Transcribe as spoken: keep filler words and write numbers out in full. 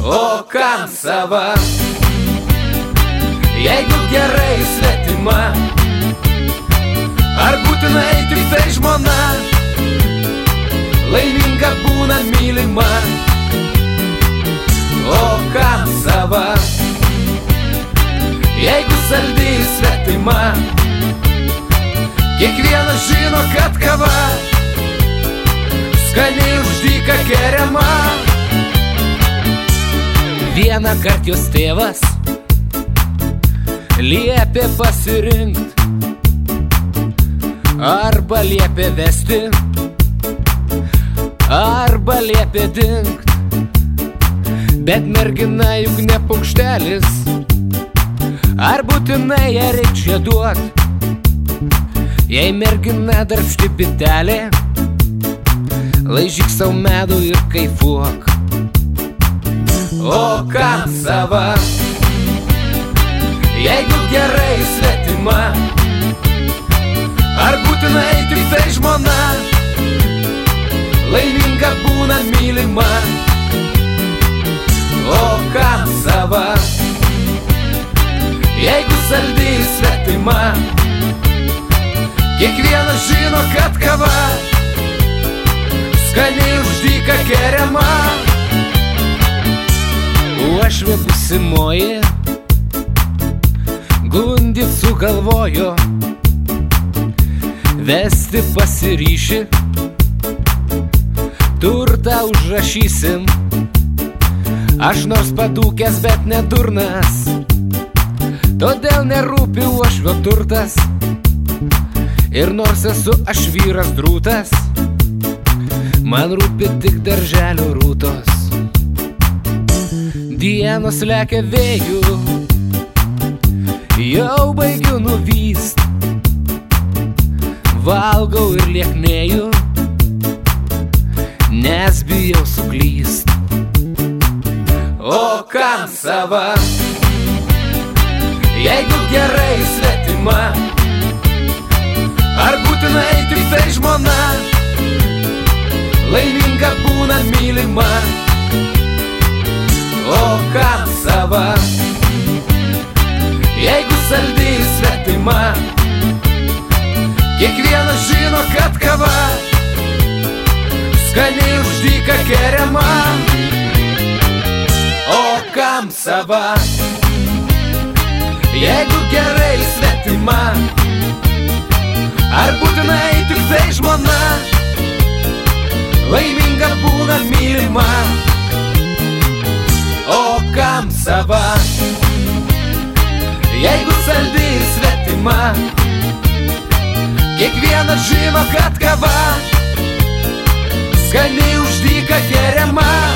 O kam sava, jeigu gerai svetima? Ar būtinai tik tai žmona laiminga būna mylima? O kam sava, jeigu saldi svetima? Kiekvienas žino, kad kava skaniai už dyką geriama. Vieną kart jos tėvas liepė pasirinkt, arba liepė vesti, arba liepė dingt. Bet mergina juk ne paukštelis, ar būtinai ją reikia duot? Jei mergina darbšti bitelė, laižyk sau medų ir kaifuok. O kam sava, jeigu gerai svetima? Ar būtinai tik tai žmona laiminga būna mylima? O kam sava, jeigu saldi svetima? Kiekvienas žino, kad kava skaniai už dyką geriama. Uošvė būsimoji gundyt sugalvojo, vesti pasiryši, turtą užrašysim. Aš nors padūkęs, bet nedurnas, todėl nerūpi uošvio turtas. Ir nors esu aš vyras drūtas, man rūpi tik darželio rūtos. Dienos lekia vėjų, jau baigiu nuvyst, valgau ir lieknėju, nes bijau suklyst. O kam sava, jeigu gerai svetima? Ar būtinai tik tai žmona laiminga būna mylima? O kam sava, jeigu saldi svetima? Kiekvienas žino, kad kava skaniai už dyką geriama. O kam sava, jeigu gerai svetima? Ar būtinai tik tai žmona laiminga būna mylima? O kam sava, jeigu saldi svetima? Kiekvienas žino, kad kava skaniai už dyką geriama.